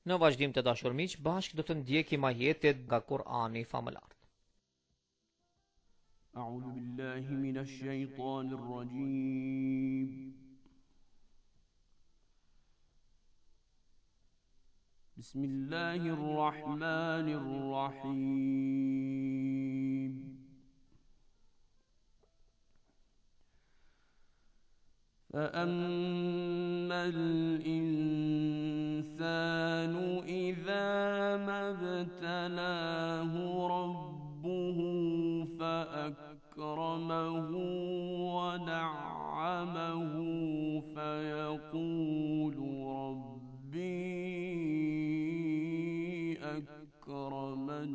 Në vazhdim të dashur miq, bashkë do të ndjekim ajetet nga Kur'ani famëlar. أعوذ بالله من الشيطان الرجيم بسم الله الرحمن الرحيم فأما الإنسان إذا ما ابتلاه ربه فأكرمه ونعمه فيقول ربي أكرمن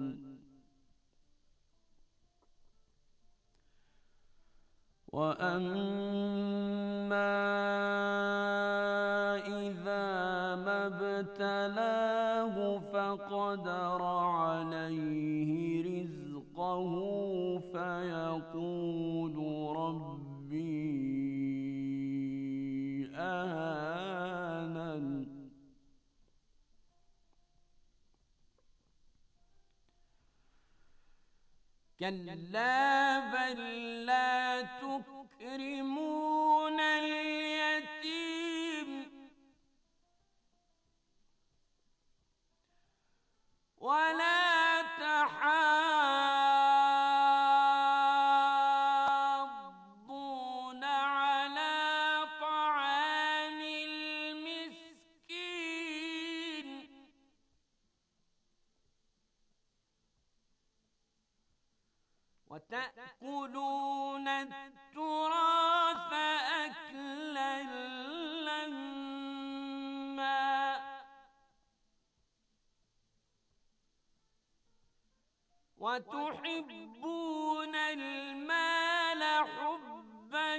وأما إذا ما ابتلاه فقدر عليه رزقه فيقول ربي أهانن كلا بل لا تكرمون اليتيم ولا تحاضون على طعام المسكين وتأكلون التراث أكلا لما وتحبون المال حبا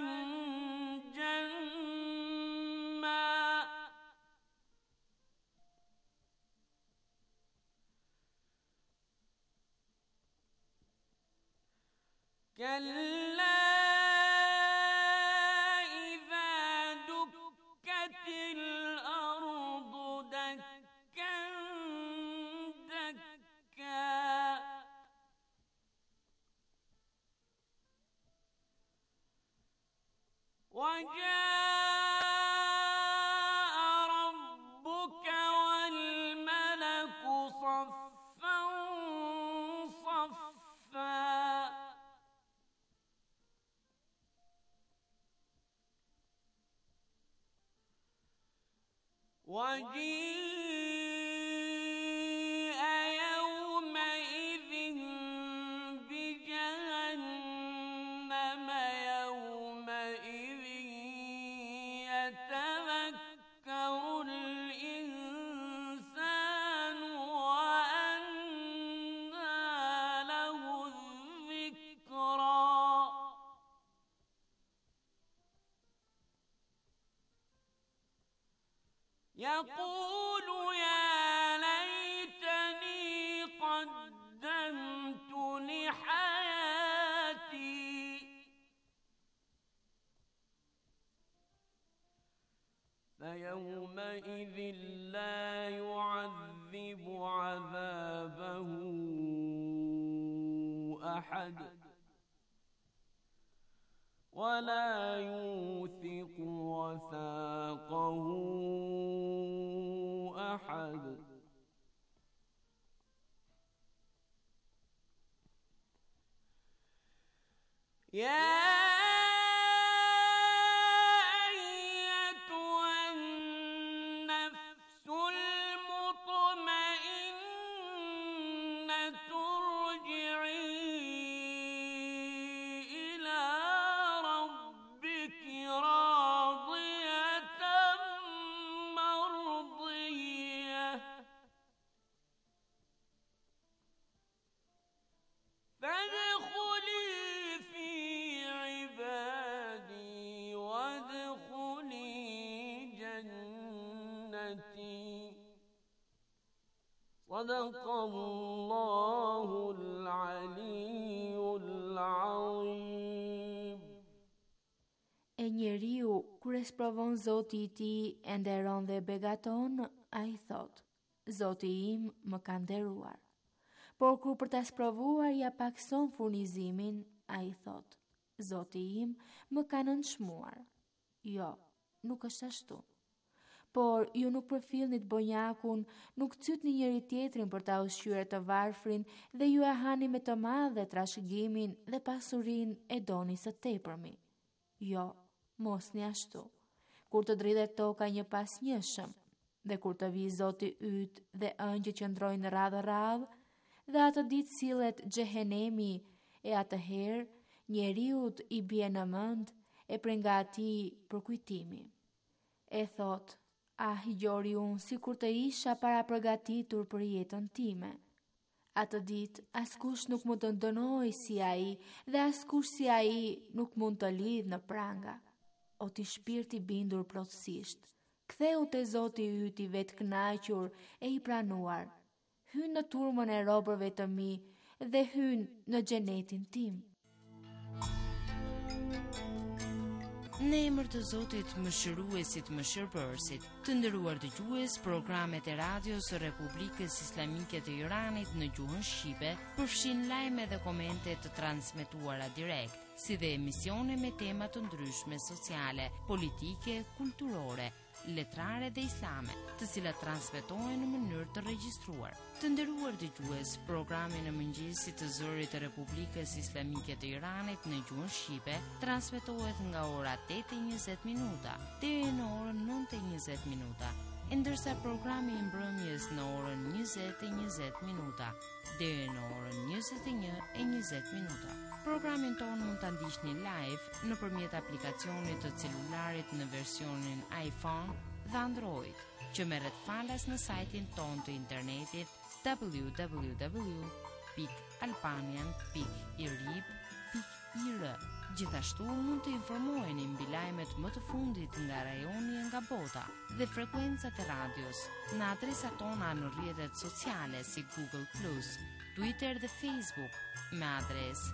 جما كلا إذا دكت الأرض دكا دكا وجاء ربك والملك صفا صفا وجيء يومئذ بجهنم يومئذ يتذكر الإنسان وأنى له الذكرى يقول يا ليتني قدمت لحياتي فيومئذ لا يعذب عذابه أحد ولا يوثق وثاقه أحد يا أيتها النفس المطمئنة ارجعي إلى ربك راضية مرضية فادخلي في عبادي وادخلي جنتي صدق الله العلي العظيم. E njeriu, kur e sprovon Zoti I tij e nderon dhe begaton, ai thot: Zoti im më ka nderuar. Por kur për ta sprovuar ja pakson furnizimin, ai thot: Zoti im më ka nënçmuar. Jo, nuk është ashtu. Por ju nuk përfillni të bonjakun, nuk cytni njëri tjetrin për ta ushqyer të varfrin dhe ju e hani me të madhe trashëgimin dhe pasurinë e doni së tepërmi. Jo, mos një ashtu. Kur të dridhet toka një pas njëshëm, dhe kur të vi Zoti yt dhe ëngjë që ndrojnë radhë, dhe atë ditë sillet xhehenemi, e atëherë njeriut i bie në mend e prej nga atij përkujtimi. E thot: Ah, gjori unë si kur të isha para përgatitur për jetën time. Atë ditë, askush nuk mund të ndënoj si ai, dhe askush si ai nuk mund të lidh në pranga. O ti shpirti bindur plotësisht, ktheu te Zoti yt i vetë kënaqur e i pranuar. Hyn në turmën e robërve të mi dhe hyn në xhenetin tim. Në emër të Zotit Mëshiruesit Mëshirbërësit, të nderuar dëgjues, programet e radios së Republikës Islamike të Iranit në gjuhën shqipe përfshin lajme dhe komente të transmetuara direkt, si dhe emisione me tema të ndryshme sociale, politike, kulturore, letrare dhe islame, të cilat transmetohen në mënyrë të regjistruar. Të nderuar dëgjues, programi në mëngjesit të zërit të Republikës Islamike të Iranit në gjuhën shqipe transmetohet nga ora 8:20 minuta deri në orën 9:20 minuta, ndërsa programi i mbrëmjes në orën 20:20 minuta deri në orën 21:20 minuta. Programin tonë mund të ndiqni live nëpërmjet aplikacionit të celularit në versionin iPhone dhe Android, që merret falas në sajtin tonë të internetit www.albanian.irib.ir. Gjithashtu mund të informoheni mbi lajmet më të fundit nga rajoni e nga bota dhe frekuencat e radios në adresat tona në rrjetet sociale si Google+, Twitter dhe Facebook me adresë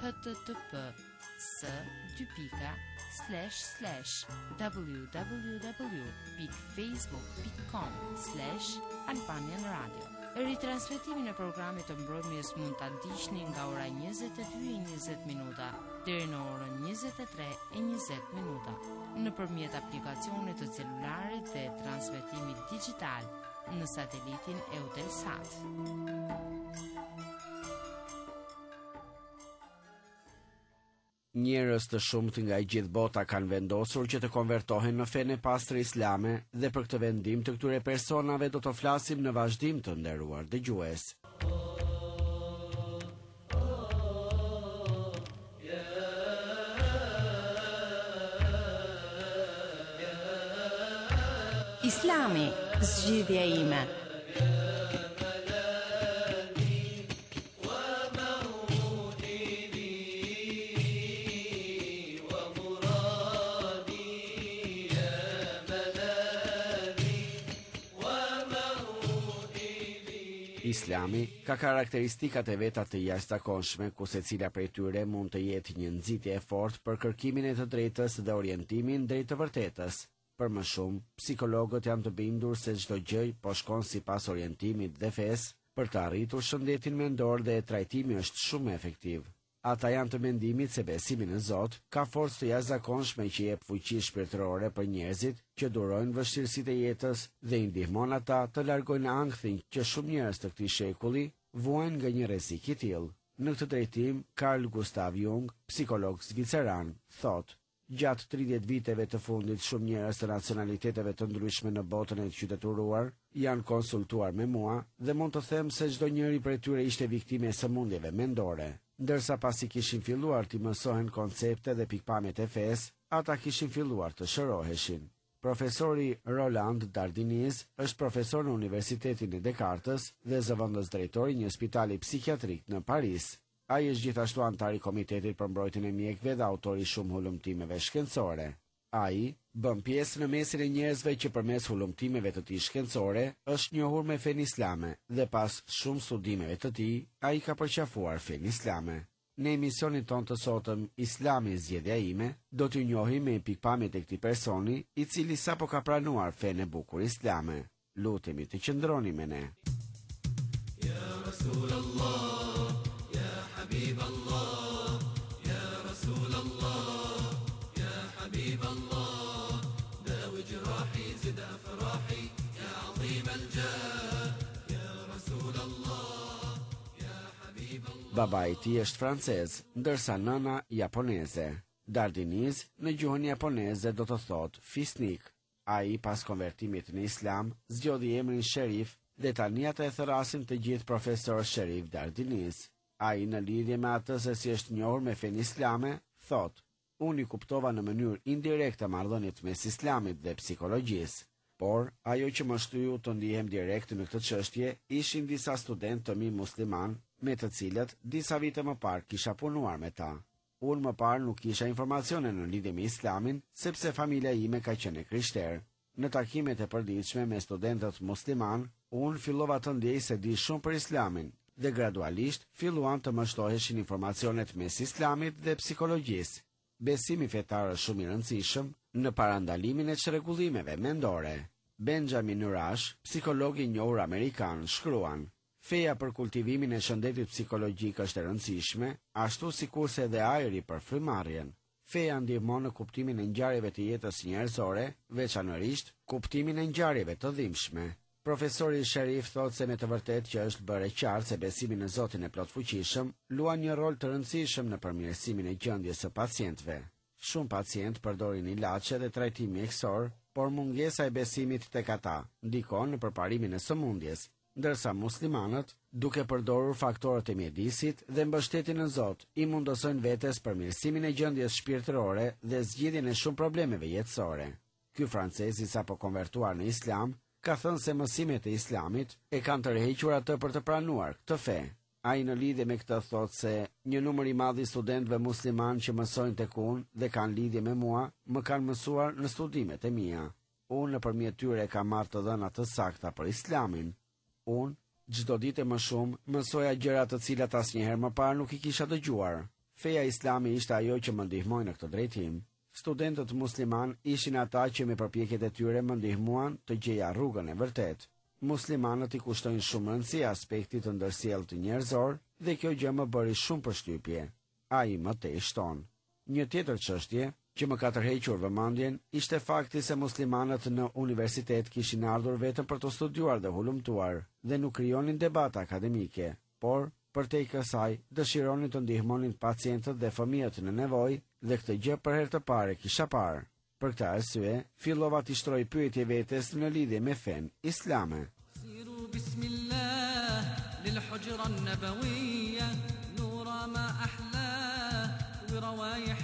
http://www.facebook.com/Albanian Radio. Ritransmetimin e programit të mbrëmjes mund ta ndiqni nga ora 22:20 minuta deri në orën 23:20 minuta nëpërmjet aplikacionit të celularit dhe transmetimit digital në satelitin Eutelsat. Njerëz të shumtë nga i gjithë bota kanë vendosur që të konvertohen në fenë e pastër islame dhe për këtë vendim të këtyre personave do të flasim në vazhdim, të nderuar dëgjues. Islami, zgjidhja ime. Islami ka karakteristikat e veta të jashtëzakonshme, ku secila prej tyre mund të jetë një nxitje e fortë për kërkimin e të drejtës dhe orientimin drejt të vërtetës. Për më shumë, psikologët janë të bindur se çdo gjë po shkon sipas orientimit dhe fesë për të arritur shëndetin mendor dhe trajtimi është shumë efektiv. Ata janë të mendimit se besimi në Zot ka forcë të jashtëzakonshme që jep fuqi shpirtërore për njerëzit që durojnë vështirësitë e jetës dhe i ndihmon ata të largojnë ankthin që shumë njerëz të këtij shekulli vuajnë nga një rrezik i tillë. Në këtë drejtim, Carl Gustav Jung, psikolog zviceran, thotë: Gjatë 30 viteve të fundit, shumë njerëz të nacionaliteteve të ndryshme në botën e qytetëruar janë konsultuar me mua dhe mund të them se çdo njeri prej tyre ishte viktime e sëmundjeve mendore. Ndërsa pasi kishin filluar të mësohen koncepte dhe pikpamjet e fesë, ata kishin filluar të shëroheshin. Profesori Roland Dardiniz është profesor në Universitetin e Descartes dhe zëvendës drejtor i një spitali psikiatrik në Paris. Ai është gjithashtu antar i Komitetit për mbrojtjen e mjekëve dhe autori shumë hulumtimeve shkencore. Ai bën pjesë në mesin e njerëzve që përmes hulumtimeve të tij shkencore është njohur me fenë islame dhe pas shumë studimeve të tij, ai ka përqafuar fenë islame. Në emisionin ton të sotëm, Islami zgjedhja ime, do t'ju njohim me pikpamjet e këtij personi, i cili sapo ka pranuar fenë e bukur islame. Lutemi të qëndroni me ne. Baba i tij është francez, ndërsa nëna japoneze. Dardiniz në gjuhën japoneze do të thotë fisnik. Ai pas konvertimit në islam zgjodhi emrin Sherif dhe tani ata e thërasin të gjithë profesor Sherif Dardiniz. Ai në lidhje me atë se si është njohur me fenë islame, thotë: "Unë i kuptova në mënyrë indirekte marrëdhëniet mes islamit dhe psikologjisë. Por, ajo që më shtyu të ndihem direkt në këtë çështje ishin disa studentë të mi musliman, me të cilët disa vite më parë kisha punuar me ta. Unë më parë nuk kisha informacione në lidhje me islamin, sepse familja ime ka qenë krishterë. Në takimet e përditshme me studentët musliman, unë fillova të ndjej se di shumë për islamin, dhe gradualisht filluan të më shtoheshin informacionet mes islamit dhe psikologjisë. Besimi fetar është shumë i rëndësishëm në parandalimin e çrregullimeve mendore." Benjamin Rush, psikolog i njohur amerikan, shkruan: "Feja për kultivimin e shëndetit psikologjik është e rëndësishme, ashtu sikurse edhe ajri për frymarrjen. Feja ndihmon në kuptimin e ngjarjeve të jetës njerëzore, veçanërisht kuptimin e ngjarjeve të dhimbshme." Profesori Sherif thotë se me të vërtetë që është bërë qartë se besimi në Zotin e plotfuqishëm luan një rol të rëndësishëm në përmirësimin e gjendjes së pacientëve. Shumë pacientë përdorin ilaçe dhe trajtim mjekësor, por mungesa e besimit tek ata ndikon në përparimin e sëmundjes, ndërsa muslimanët, duke përdorur faktorët e mjedisit dhe mbështetjen në Zot, i mundosojnë vetes përmirësimin e gjendjes shpirtërore dhe zgjidhjen e shumë problemeve jetësore. Ky francez i sapo konvertuar në islam ka thënë se mësimet e islamit e kanë tërhequr atë për të pranuar këtë fe. Ai në lidhje me këtë thotë se një numër i madh i studentëve musliman që mësojnë tek unë dhe kanë lidhje me mua, më kanë mësuar në studimet e mia. Unë nëpërmjet tyre kam marrë të dhëna të sakta për islamin. Unë çdo ditë më shumë mësoja gjëra të cilat asnjëherë më parë nuk i kisha dëgjuar. Feja islami ishte ajo që më ndihmoi në këtë drejtim. Studentët musliman ishin ata që me përpjekjet e tyre më ndihmuan të gjeja rrugën e vërtetë. Muslimanët i kushtojnë shumë rëndësi aspektit të ndërsjellë të njerëzor dhe kjo gjë më bëri shumë përshtypje. Ai më tej shton. Një tjetër çështje që më ka tërhequr vëmendjen ishte fakti se muslimanët në universitet kishin ardhur vetëm për të studiuar dhe hulumtuar dhe nuk krijonin debate akademike, por përtej kësaj dëshironin të ndihmonin pacientët dhe fëmijët në nevojë dhe këtë gjë për herë të parë kisha parë. Për këtë arsye, fillova t'i shtroj pyetje vetes në lidhje me fen islame. سيروا بسم الله للحجرة النبوية نورا ما أحلاه وروايح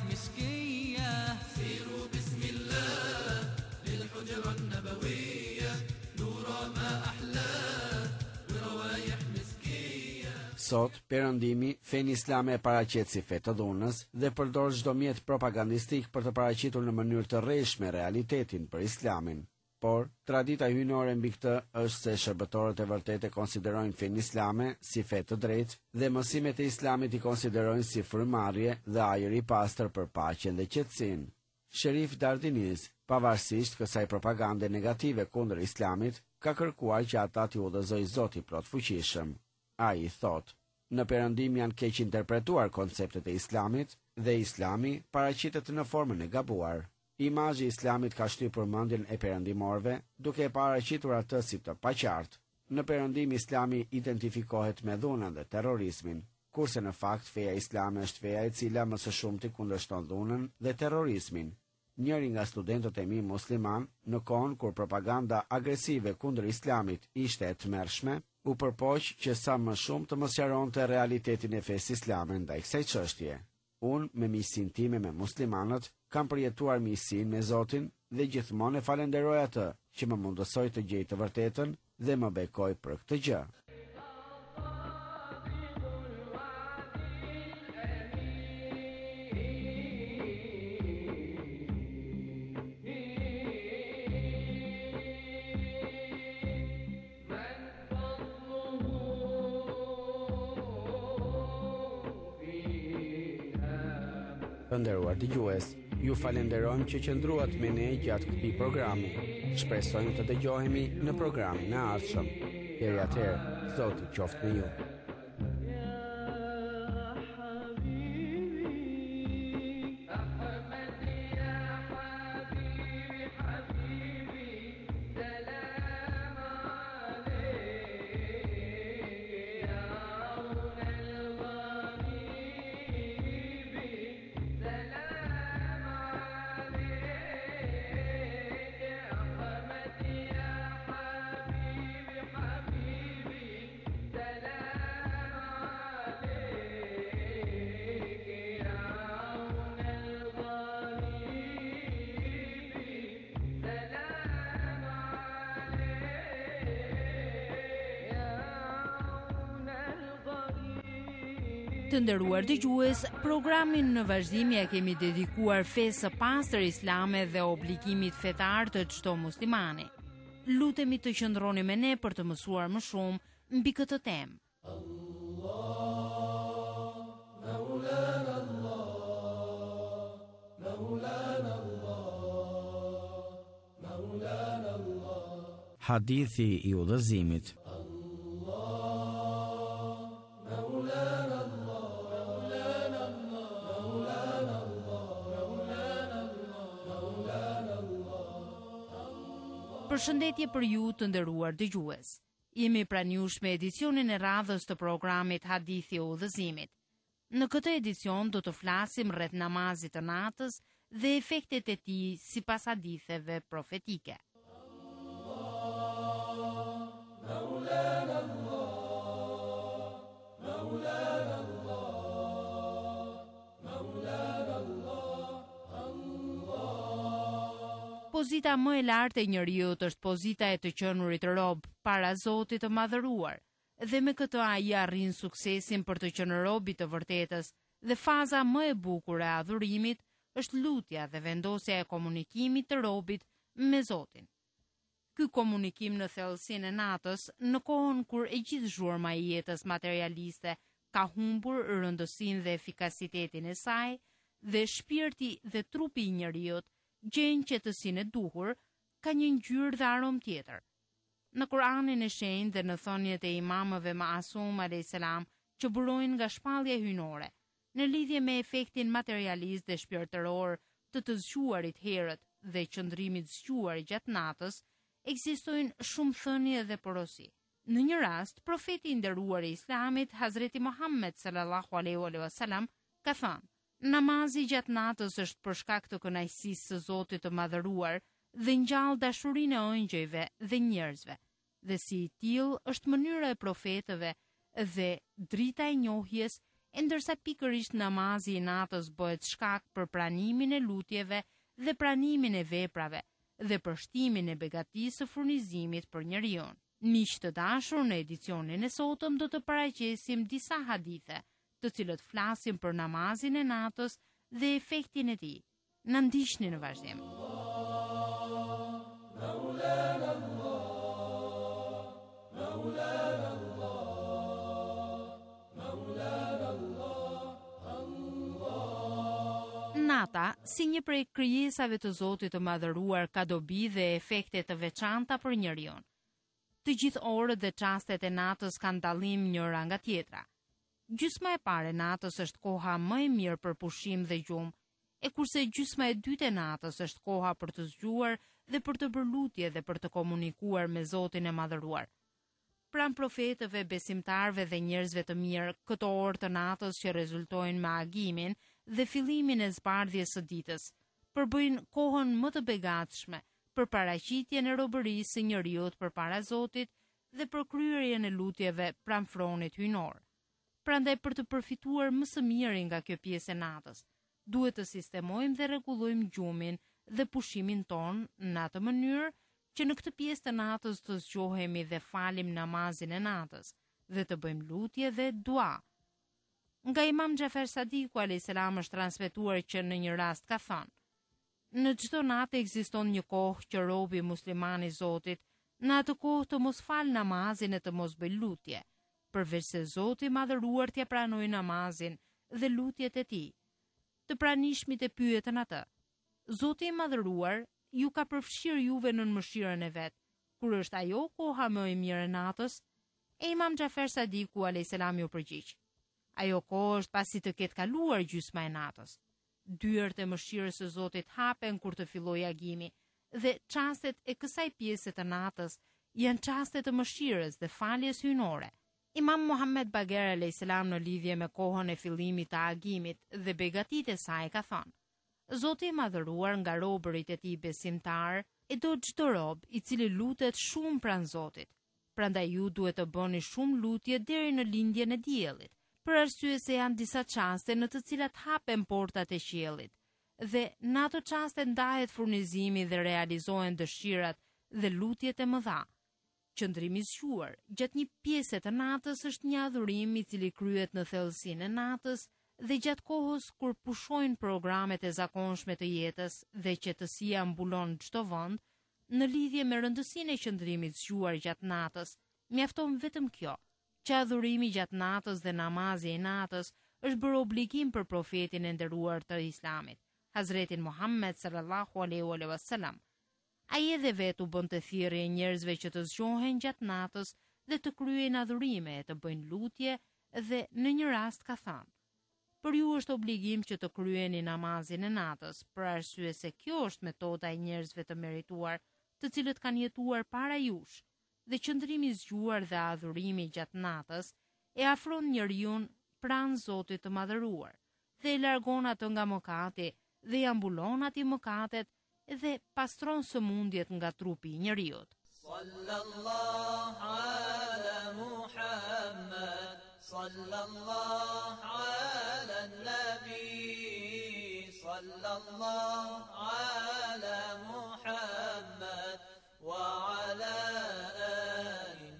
مسكية سيروا بسم الله للحجرة النبوية نورا ما أحلاه وروايح مسكية. Sot, perëndimi, fen islame e paraqet si fe të dhunës dhe përdor çdo mjet propagandistik për të paraqitur në mënyrë të rreshme realitetin për islamin. Por, tradita hyjnore mbi këtë është se shërbëtorët e vërtetë konsiderojnë fenë islame si fe të drejtë dhe mësimet e islamit i konsiderojnë si frymëmarrje dhe ajër i pastër për paqen dhe qetësinë. Sherif Dardiniz, pavarësisht kësaj propagande negative kundër islamit, ka kërkuar që ata t'i udhëzojë Zoti plotfuqishëm. Ai thotë: "Në perëndim janë keq interpretuar konceptet e islamit dhe islami paraqitet në formën e gabuar. Imazhi i islamit ka shtyr përmendjen e perëndimorëve, duke e paraqitur atë si të paqartë. Në perëndim islami identifikohet me dhunën dhe terrorizmin, kurse në fakt feja islame është feja e cila më së shumti kundërshton dhunën dhe terrorizmin." Njëri nga studentët e mi musliman, në kohën kur propaganda agresive kundër islamit ishte e tmerrshme, u përpoq që sa më shumë të mos sqaronte realitetin e fesë islame ndaj kësaj çështje. Unë, me miqësinë time me muslimanët, kam përjetuar miqësinë me Zotin dhe gjithmonë e falenderoj atë që më mundësoi të gjej të vërtetën dhe më bekoi për këtë gjë. Nderuar dëgjues, Ju falenderojmë që qëndruat me ne gjatë këtij programi. Shpresojmë të dëgjohemi në programin e ardhshëm. Deri atëherë, Zoti qoftë me ju. Të nderuar dëgjues, programin në vazhdim ja kemi dedikuar fesë së pastër islame dhe obligimit fetar të çdo muslimani. Lutemi të qëndroni me ne për të mësuar më shumë mbi këtë temë. Hadithi i udhëzimit. Përshëndetje për ju të nderuar dëgjues. Jemi pranë jush me edicionin e radhës të programit Hadithi i udhëzimit. Në këtë edicion do të flasim rreth namazit të natës dhe efektet e tij sipas haditheve profetike. Pozita më e lartë e njeriut është pozita e të qenurit rob para Zotit të madhëruar, dhe me këtë ai arrin suksesin për të qenë rob i të vërtetës, dhe faza më e bukur e adhurimit është lutja dhe vendosja e komunikimit të robit me Zotin. Ky komunikim në thellësinë e natës, në kohën kur e gjithë zhurma e jetës materialiste ka humbur rëndësinë dhe efikasitetin e saj, dhe shpirti dhe trupi i njeriut gjen qetësinë e duhur, ka një ngjyrë dhe aromë tjetër. Në Kur'anin e shenjtë dhe në thonjet e imamëve Ma'asum a.s. që burojnë nga shpallja hyjnore, në lidhje me efektin materialist dhe shpirtëror të zgjuarit herët dhe qëndrimit zgjuar gjatë natës, ekzistojnë shumë thënie dhe porosi. Në një rast, profeti i nderuar i Islamit, Hazreti Muhammed sallallahu alaihi wasallam, ka thënë: namazi gjatë natës është për shkak të kënaqësisë së Zotit të madhëruar dhe ngjall dashurinë e ëngjëjve dhe njerëzve. Dhe si i tillë është mënyra e profetëve dhe drita e njohjes, ndërsa pikërisht namazi i natës bëhet shkak për pranimin e lutjeve dhe pranimin e veprave dhe për shtimin e begatisë së furnizimit për njeriu. Miq të dashur, në edicionin e sotëm do të paraqesim disa hadithe të cilët flasin për namazin e natës dhe efektin e tij. Na ndiqni në vazhdim. Nata, si një prej krijesave të Zotit të madhëruar, ka dobi dhe efekte të veçanta për njeriu. Të gjithë orët dhe çastet e natës kanë dallim njëra nga tjetra. Gjysma e parë e natës është koha më e mirë për pushim dhe gjumë, e kurse gjysma e dytë e natës është koha për të zgjuar dhe për të bërë lutje dhe për të komunikuar me Zotin e madhëruar. Pranë profetëve, besimtarve dhe njerëzve të mirë, këto orë të natës që rezultojnë me agimin dhe fillimin e zbardhjes së ditës, përbëjnë kohën më të begatshme për paraqitjen e robërisë së njeriut përpara Zotit dhe për kryerjen e lutjeve pranë fronit hyjnor. Prandaj, për të përfituar më së miri nga kjo pjesë e natës, duhet të sistemojmë dhe rregullojmë gjumin dhe pushimin ton në atë mënyrë që në këtë pjesë të natës të zgjohemi dhe falim namazin e natës dhe të bëjmë lutje dhe dua. Nga Imam Xhafer Sadiku a.s. është transmetuar që në një rast ka thënë: në çdo natë ekziston një kohë që robi musliman i Zotit në atë kohë të mos fal namazin e të mos bëj lutje, përveç se Zoti i madhëruar t'ia pranojë namazin dhe lutjet e tij. Të pranishmit e pyetën atë: Zoti i madhëruar ju ka përfshirë juve në mëshirën e vet, kur është ajo koha më e mirë e natës. E Imam Xhafer Sadiku a.s. ju përgjigj: ajo kohë është pasi të ketë kaluar gjysma e natës. Dyert e mëshirës së Zotit hapen kur të fillojë agimi, dhe çastet e kësaj pjese të natës janë çaste të mëshirës dhe faljes hyjnore. Imam Muhammed Bagher a.s. në lidhje me kohën e fillimit të agimit dhe begatitë e saj ka thënë: Zoti i madhëruar nga robërit e tij besimtar e do çdo rob i cili lutet shumë pranë Zotit. Prandaj ju duhet të bëni shumë lutje deri në lindjen e diellit, për arsye se janë disa çaste në të cilat hapen portat e qiellit, dhe në ato çaste ndahet furnizimi dhe realizohen dëshirat dhe lutjet e mëdha. Qëndrimi i zgjuar gjatë një pjese të natës është një adhurim i cili kryhet në thellësinë e natës dhe gjatë kohës kur pushojnë programet e zakonshme të jetës dhe qetësia mbulon çdo vend. Në lidhje me rëndësinë e qëndrimit zgjuar gjatë natës, mjafton vetëm kjo, që adhurimi gjatë natës dhe namazi i natës është bërë obligim për profetin e nderuar të Islamit, Hazretin Muhammed sallallahu alaihi wasallam. Ai edhe vetë u bën të thirrje njerëzve që të zgjohen gjatë natës dhe të kryejnë adhurime, të bëjnë lutje, dhe në një rast ka thënë: për ju është obligim që të kryeni namazin e natës, për arsye se kjo është metoda e njerëzve të merituar, të cilët kanë jetuar para jush, dhe qëndrimi i zgjuar dhe adhurimi gjatë natës e afron njeriu pranë Zotit të madhëruar, dhe e largon atë nga mëkati dhe i ambulon atij mëkatet dhe pastron sëmundjet nga trupi i njeriut. Sallallahu ala Muhammad, sallallahu ala nabi, sallallahu ala Muhammad wa ala ali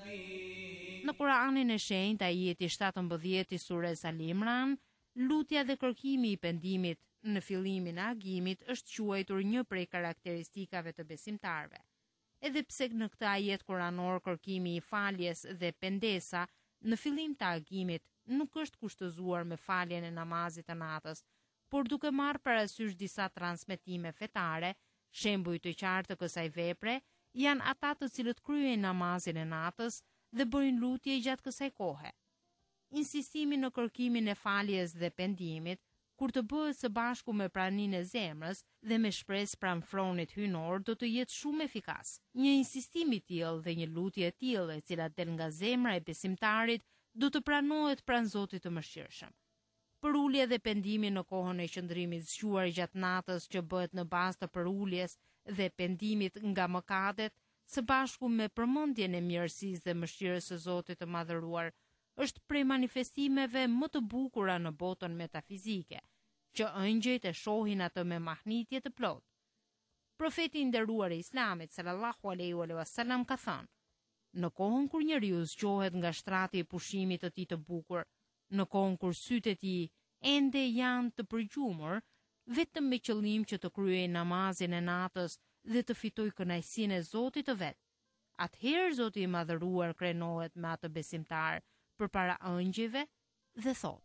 nabi. Në Kur'anin e shenjtë, ajeti 17 i surës Al Imran, lutja dhe kërkimi i pendimit në fillimin e agimit është quajtur një prej karakteristikave të besimtarve. Edhe pse në këtë ajet kuranor kërkimi i faljes dhe pendesa në fillim të agimit nuk është kushtëzuar me faljen e namazit të natës, por duke marrë parasysh disa transmetime fetare, shembuj të qartë të kësaj vepre janë ata të cilët kryejnë namazin e natës dhe bëjnë lutje gjatë kësaj kohe. Insistimi në kërkimin e faljes dhe pendimit, kur të bëhet së bashku me praninë e zemrës dhe me shpresë pranë fronit hyjnor, do të jetë shumë efikas. Një insistim i tillë dhe një lutje e tillë, e cila del nga zemra e besimtarit, do të pranohet pranë Zotit të mëshirshëm. Për ulje dhe pendimi në kohën e qëndrimit zgjuar gjatë natës, që bëhet në bazë të përuljes dhe pendimit nga mëkatet, së bashku me përmendjen e mirësisë dhe mëshirës së Zotit të madhëruar, është prej manifestimeve më të bukura në botën metafizike, që ëngjëjt e shohin atë me mahnitje të plot. Profeti i nderuar i Islamit sallallahu alaihi wasallam ka thënë: në kohën kur njeriu zgjohet nga shtrati i pushimit të tij të bukur, në kohën kur sytë e tij ende janë të përgjumur, vetëm me qëllim që të kryejë namazin e natës dhe të fitojë kënaqësinë e Zotit të vet, atëherë Zoti i madhëruar krenohet me atë besimtar përpara ëngjëve dhe thot: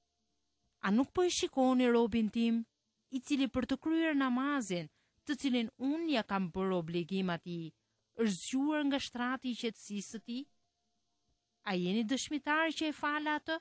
a nuk po i shikoni robin tim, i cili për të kryer namazin, të cilin unë ja kam bërë obligim atij, është zgjuar nga shtrati i qetësisë së tij? A jeni dëshmitar që e fal atë?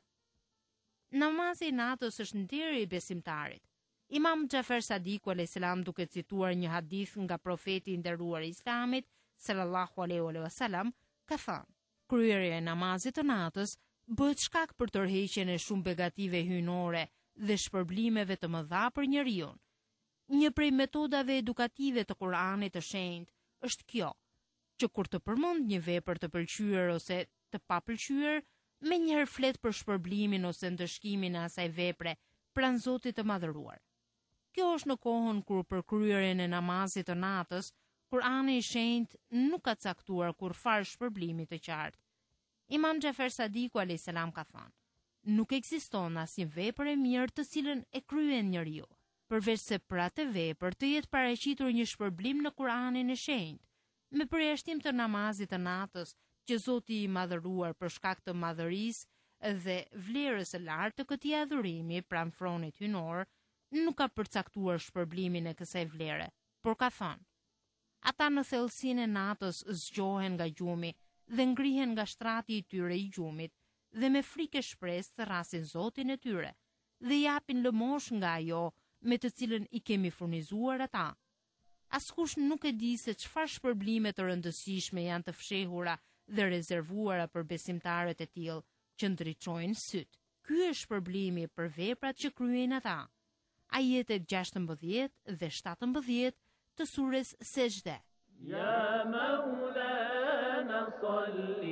Namazi i natës është nderi i besimtarit. Imam Xhafer Sadiku a.s. duke cituar një hadith nga profeti i nderuar i Islamit sallallahu alaihi wasallam ka thënë: kryerja e namazit të natës bëhet shkak për tërheqjen e shumë begative hyjnore dhe shpërblimeve të mëdha për njeriu. Një prej metodave edukative të Kuranit të shenjtë është kjo, që kur të përmend një vepër të pëlqyer ose të papëlqyer, menjëherë flet për shpërblimin ose ndëshkimin e asaj vepre pranë Zotit të madhëruar. Kjo është në kohën kur për kryerjen e namazit të natës, Kurani i shenjtë nuk ka caktuar kurfar shpërblimi të qartë. Imam Xhafer Sadiku a.s. ka thënë: nuk ekziston asnjë vepër e mirë të cilën e kryen njeriu, përveç se për atë vepër të jetë paraqitur një shpërblim në Kuranin e shenjtë, me përjashtim të namazit të natës, që Zoti i madhëruar për shkak të madhërisë dhe vlerës së lartë të këtij adhurimi pranë fronit hyjnor, nuk ka përcaktuar shpërblimin e kësaj vlere, por ka thënë: ata në thellësinë e natës zgjohen nga gjumi dhe ngrihen nga shtrati i tyre i gjumit dhe me frikë shpresë thrasin Zotin e tyre dhe japin lëmosh nga ajo me të cilën i kemi furnizuar ata. Askush nuk e di se çfarë shpërblime të rëndësishme janë të fshehura dhe rezervuara për besimtarët e tillë që ndriçojnë syt. Ky është shpërblimi për veprat që kryejnë ata. Ajetet 16 dhe 17 të surës Sejdë. يا مولانا صل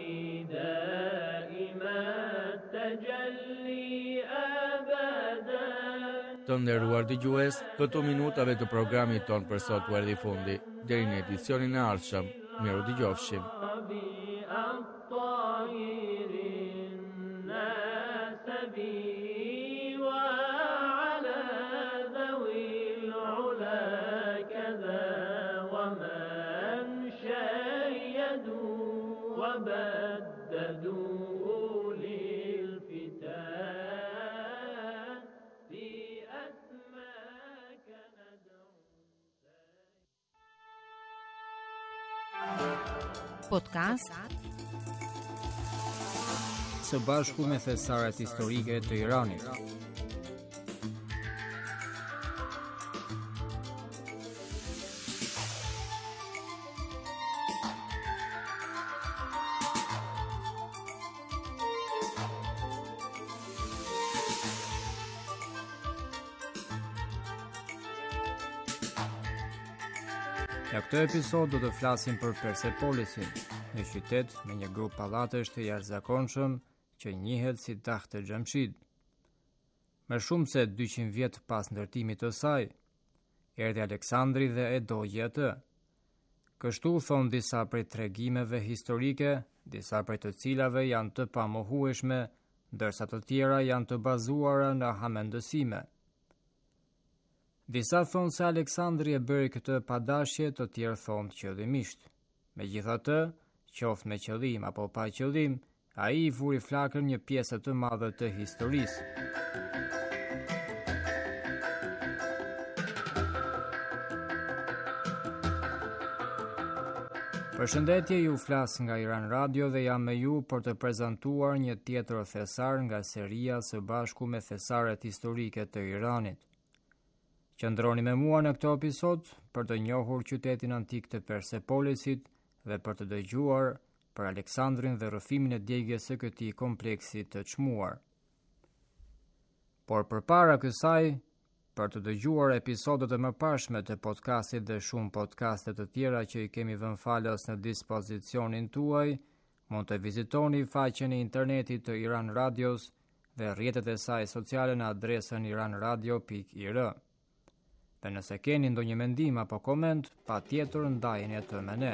دائما التجلي أبدا. Të nderuar dëgjues, këto minutave të programit ton për sot u erdhi fundi. Deri në edicionin e ardhshëm, miru dëgjofshim. وبددوا للفتاة في أسماك ندعو. Podcast Së bashku me thesaret historike të Iranit. Në këtë episod do të flasim për Persepolisin, një qytet me një grup pallatesh të jashtëzakonshëm që njihet si Taht e Xhamshid. Më shumë se 200 vjet pas ndërtimit të saj, erdhi Aleksandri dhe e dogji atë. Kështu thon disa prej tregimeve historike, disa prej të cilave janë të pamohueshme, ndërsa të tjera janë të bazuara në hamendësime. Disa thonë se Aleksandri e bëri këtë pa dashje, të tjerë thonë qëllimisht. Megjithatë, qoftë me qëllim apo pa qëllim, ai i vuri flakën një pjesë të madhe të historisë. Përshëndetje, ju flas nga Iran Radio dhe jam me ju për të prezantuar një tjetër thesar nga seria Së bashku me thesaret historike të Iranit. Qëndroni me mua në këtë episod për të njohur qytetin antik të Persepolisit dhe për të dëgjuar për Aleksandrin dhe rrëfimin e djegjes së këtij kompleksi të çmuar. Por përpara kësaj, për të dëgjuar episodet e mëparshme të podcastit dhe shumë podcaste të tjera që i kemi vënë falas në dispozicionin tuaj, mund të vizitoni faqen e internetit të Iran Radios dhe rrjetet e saj sociale në adresën iranradio.ir. Dhe nëse keni ndonjë mendim apo koment, patjetër ndajeni atë me ne.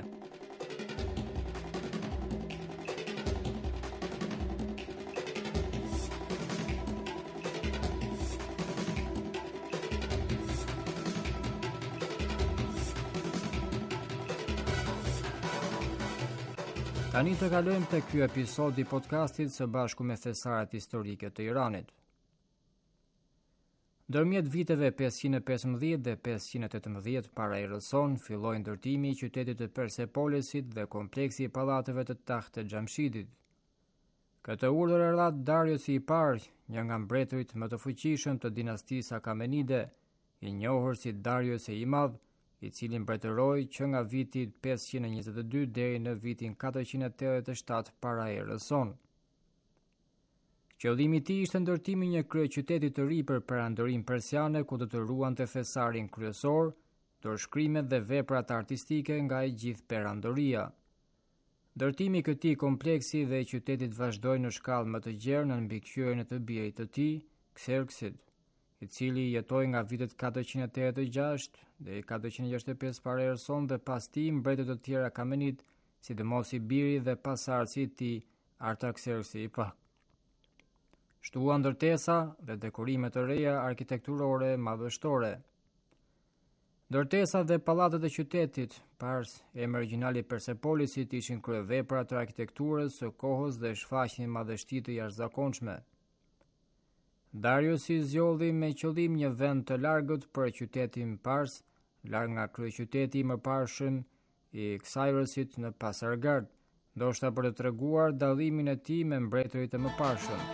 Tani të kalojmë te ky episod i podcastit Së bashku me thesaret historike të Iranit. Ndërmjet viteve 515 dhe 518 para erës sonë, filloi ndërtimi i qytetit të Persepolisit dhe kompleksi i pallateve të Taht e Xhamshidit. Këtë urdhër e radh Dariusi i parë, një nga mbretërit më të fuqishëm të dinastisë Akamenide, i njohur si Darius e i Madh, i cili mbretëroi që nga viti 522 deri në vitin 487 para erës sonë. Qëllimi i tij ishte ndërtimi një kryeqyteti të ri për perandërinë persiane ku do të ruante thesarin kryesor, dorëshkrimet dhe veprat artistike nga e gjithë perandoria. Ndërtimi i këtij kompleksi dhe i qytetit vazhdoi në shkallë më të gjerë në mbikëqyrjen e të birit të tij, Xerxit, i cili jetoi nga vitet 486 deri 465 para erës sonë dhe pas tij mbretët të tjerë Akamenid, sidomos i biri dhe pasardhësi i tij Artaxerxi i parë. Shtua ndërtesa dhe dekorime të reja arkitekturore madhështore. Ndërtesat dhe pallatet e qytetit, pas emri origjinal i Persepolisit, ishin kryevepra të arkitekturës së kohës dhe shfaqnin madhështi të jashtëzakonshme. Dariusi zgjodhi me qëllim një vend të largët për qytetin Pars, larg nga kryeqyteti i mëparshëm i Cyreusit në Pasargad, ndoshta për të treguar dallimin e tij me mbretërit e mëparshëm.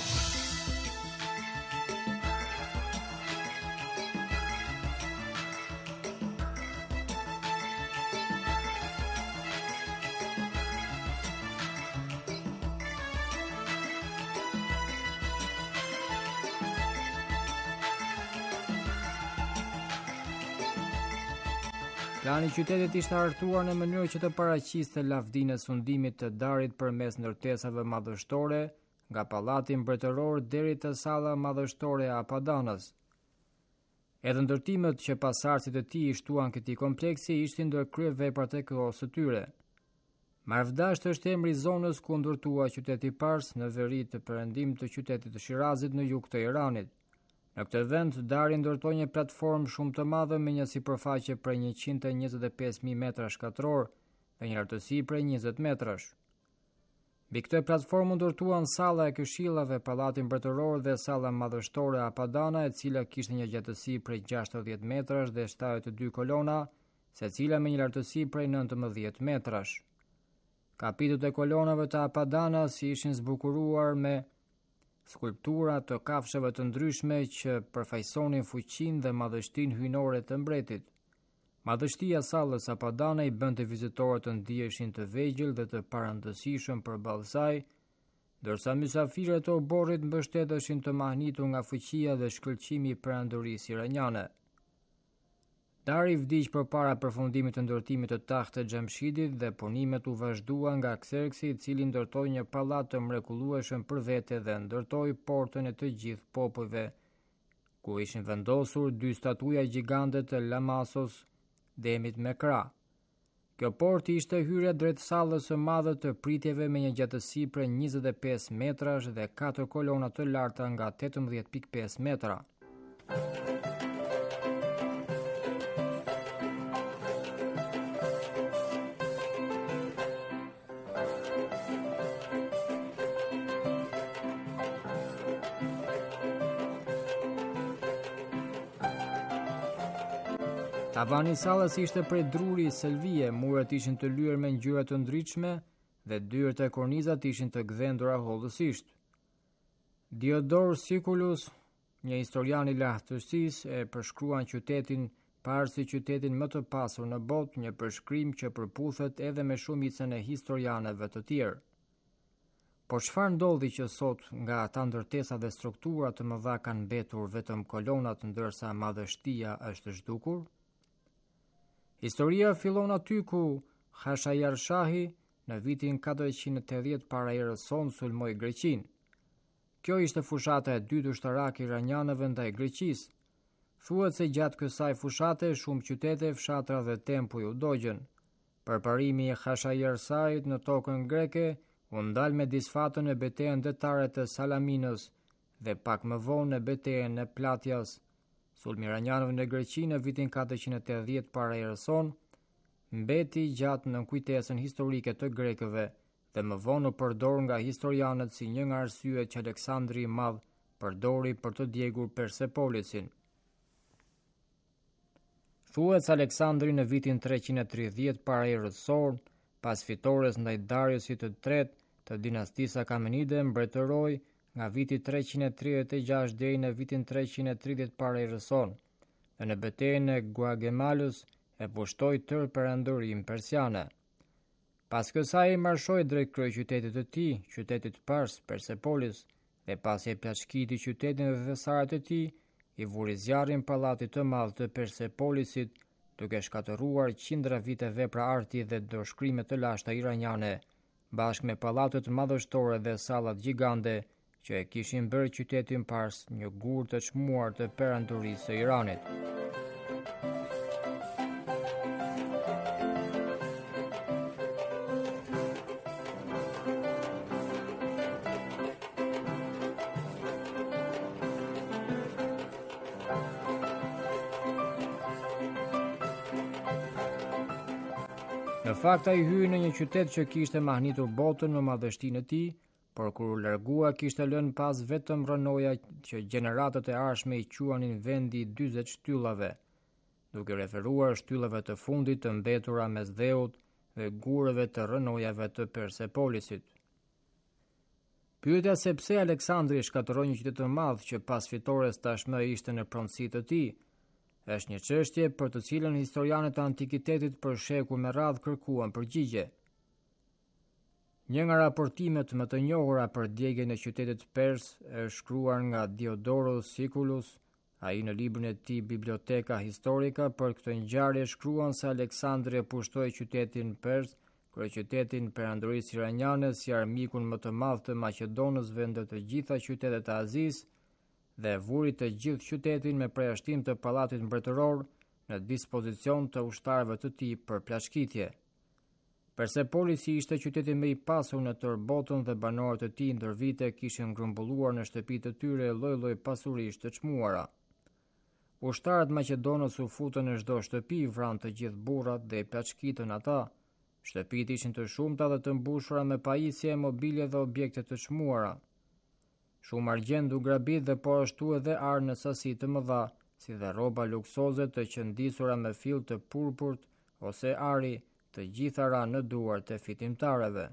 Plani i qytetit ishte hartuar në mënyrë që të paraqiste lavdinë e sundimit të Darit përmes ndërtesave madhështore, nga pallati mbretëror deri te salla madhështore e Apadanës. Edhe ndërtimet që pasardhësit e tij i shtuan këtij kompleksi ishin ndër kryeveprat e kohës së tyre. Marvdasht është emri i zonës ku ndërtua qyteti Pars në veri të perëndim të qytetit të Shirazit në jug të Iranit. Në këtë vend, Dari ndërtoi një platformë shumë të madhe me një sipërfaqe prej 125.000 metra shkatror dhe një lartësi prej 20 metrash. Mbi këtë platformë ndërtuan salla e këshillave, pallati mbretëror dhe salla madhështore Apadana, e cila kishte një gjatësi prej 60 metrash dhe 72 kolona, secila me një lartësi prej 19 metrash. Kapitut e kolonave të Apadanas ishin zbukuruar me skulptura të kafshëve të ndryshme që përfaqësonin fuqinë dhe madhështinë hyjnore të mbretit. Madhështia e sallës Apadana i bënte vizitorët të ndiheshin të vegjël dhe të parandësishëm përballë saj, ndërsa mysafirët e oborrit mbështeteshin të mahnitur nga fuqia dhe shkëlqimi i perandorisë iraniane. Dari vdiq përpara përfundimit të ndërtimit të tahtë të Xhamshidit dhe punimet u vazhduan nga Xerxi, i cili ndërtoi një pallat të mrekullueshëm për vete dhe ndërtoi portën e të gjithë popujve, ku ishin vendosur 2 statuja gjigante të Lamasos, demit me krah. Kjo portë ishte hyrja drejt sallës së madhe të pritjeve me një gjatësi prej 25 metrash dhe 4 kolona të larta nga 18.5 metra. Tavani i sallës ishte prej druri selvie, muret ishin të lyer me ngjyra të ndritshme dhe dyert e kornizat ishin të gdhendura hollësisht. Diodor Siculus, një historian i lahtësisë, e përshkruan qytetin Pars si qytetin më të pasur në botë, një përshkrim që përputhet edhe me shumicën e historianëve të tjerë. Por çfarë ndodhi që sot nga ata ndërtesa dhe struktura të mëdha kanë mbetur vetëm kolonat, ndërsa madhështia është zhdukur? Historia fillon aty ku Khashayar Shahi në vitin 480 para erës sonë sulmoi Greqinë. Kjo ishte fushata e dytë ushtarake iranianëve ndaj Greqisë. Thuhet se gjatë kësaj fushate shumë qytete, fshatra dhe tempuj u dogjën. Përparimi i Khashayar Shahit në tokën greke u ndal me disfatën e betejën detare të Salaminës dhe pak më vonë në betejën e Platjas. Sulmi iranianëve në Greqi në vitin 480 para erës sonë mbeti gjatë në kujtesën historike të grekëve dhe më vonë u përdor nga historianët si një nga arsyet që Aleksandri i Madh përdori për të djegur Persepolisin. Thuhet se Aleksandri në vitin 330 para erës sonë, pas fitores ndaj Dariusit të tretë të dinastisë Akamenide, mbretëroi nga viti 336 deri në vitin 330 para erës sonë, dhe në betejën e Guagemalus e pushtoi tërë perandorin persiane. Pas kësaj marshoi drejt kryeqytetit të tij, qytetit Pars, Persepolis, dhe pasi e plaçkiti qytetin dhe thesaret e tij, i vuri zjarrin pallatit të madh të Persepolisit, duke shkatëruar qindra vite vepra arti dhe ndërshkrime të lashta iraniane, bashkë me pallatet madhështore dhe sallat gjigante që e kishin bërë qytetin Pars një gur të çmuar të perandorisë së Iranit. Në fakt ai hyi në një qytet që kishte mahnitur botën me madhështinë e tij, por kur u largua kishte lënë pas vetëm rënoja që gjeneratët e ardhshme i quanin vendi 40 shtyllave, duke referuar shtyllave të fundit të mbetura mes dheut dhe gurëve të rënojave të Persepolisit. Pyetja se pse Aleksandri shkatërroi një qytet të madh që pas fitores tashmë ishte në pronësi të tij, është një çështje për të cilën historianët e antikitetit për shekuj me radhë kërkuan përgjigje. Një nga raportimet më të njohura për djegjen e qytetit pers është shkruar nga Diodorus Siculus, ai në librin e tij Biblioteka Historica. Për këtë ngjarje shkruan se Aleksandri e pushtoi qytetin pers, kryeqytetin perandorisë iraniane, si armikun më të madh të Maqedonësve ndër të gjitha qytetet e Azisë dhe vuri të gjithë qytetin me përjashtim të pallatit mbretëror në dispozicion të ushtarëve të tij për plaçkitje. Persepolisi ishte qyteti më i pasur në tërë botën dhe banorët e tij ndër vite kishin ngrumbulluar në shtëpitë e tyre lloj-lloj pasurish të çmuara. Ushtarët Maqedonës u futën në çdo shtëpi, vranë të gjithë burrat dhe i plaçkitën ata. Shtëpitë ishin të shumta dhe të mbushura me pajisje, mobilje dhe objekte të çmuara. Shumë argjend u grabit dhe po ashtu edhe arë në sasi të mëdha, si dhe rroba luksoze të qëndisura me fill të purpurt ose ari, të gjitha ra në duart e fitimtarëve.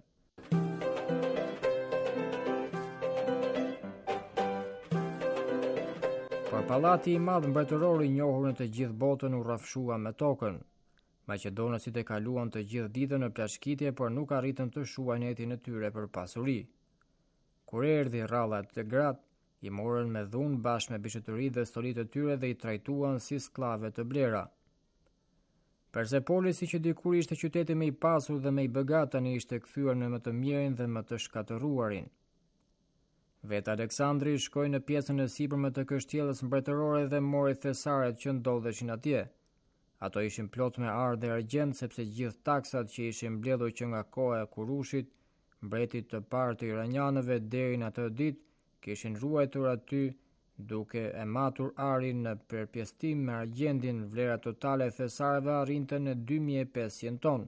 Por pallati i madh mbretëror i njohur në të gjithë botën u rrafshua me tokën. Maqedonësit e kaluan të gjithë ditën në plaçkitje, por nuk arritën të shuajnë etin e tyre për pasuri. Kur erdhi rralla të gratë, i morën me dhunë bashkë me bishëtëri dhe stolitë të tyre dhe i trajtuan si skllave të blera. Persepolisi, që dikur ishte qyteti më i pasur dhe më i begat, tani ishte kthyer në më të mirin dhe më të shkatërruarin. Vetë Aleksandri shkoi në pjesën e sipërme të kështjellës mbretërore dhe mori thesaret që ndodheshin atje. Ato ishin plot me arë dhe argjend, sepse gjithë taksat që ishin mbledhur që nga koha e Kurushit, mbretit të parë të iranianëve, deri në atë ditë kishin ruajtur aty, duke e matur arin në përpjestim me argjendin. Vlera totale e thesareve arrinte në 2500 tonë.